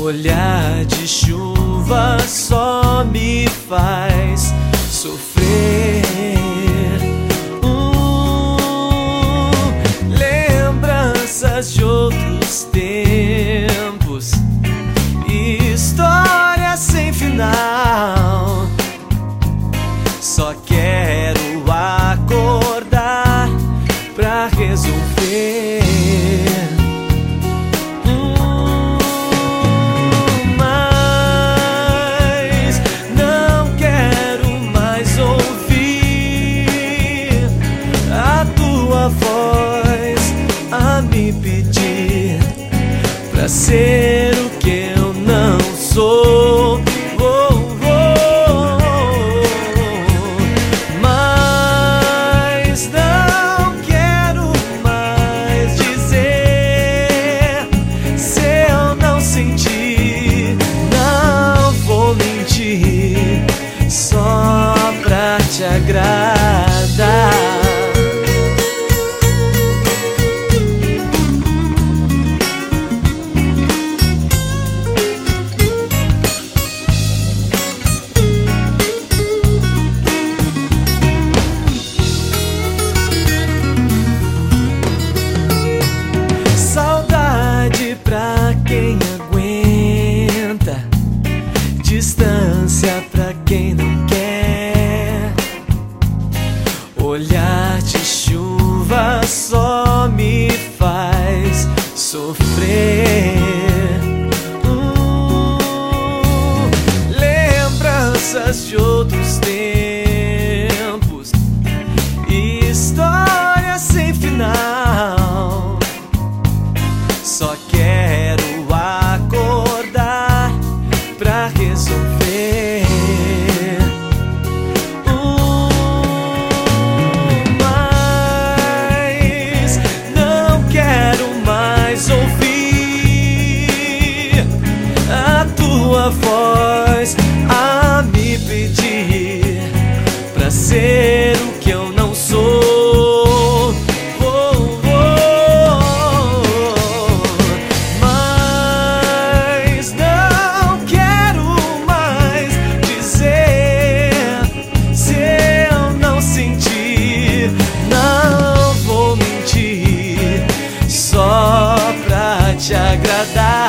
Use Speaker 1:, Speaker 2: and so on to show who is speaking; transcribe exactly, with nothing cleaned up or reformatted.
Speaker 1: Olhar de chuva só me faz sofrer. Hum, lembranças de outros tempos, histórias sem final. Só quero acordar pra resolver. Voz a me pedir pra ser o que eu não sou. Oh, oh, oh. Mas não quero mais dizer. Se eu não sentir, não vou mentir, só pra te agradar. Pra quem aguenta, distância pra quem não quer. Olhar de chuva só me faz sofrer. Hum, lembranças de outros tempos, histórias sem final. Só quero acordar pra resolver. Hum, mas não quero mais ouvir a tua voz a me pedir pra ser o que eu não sou. Só pra te agradar.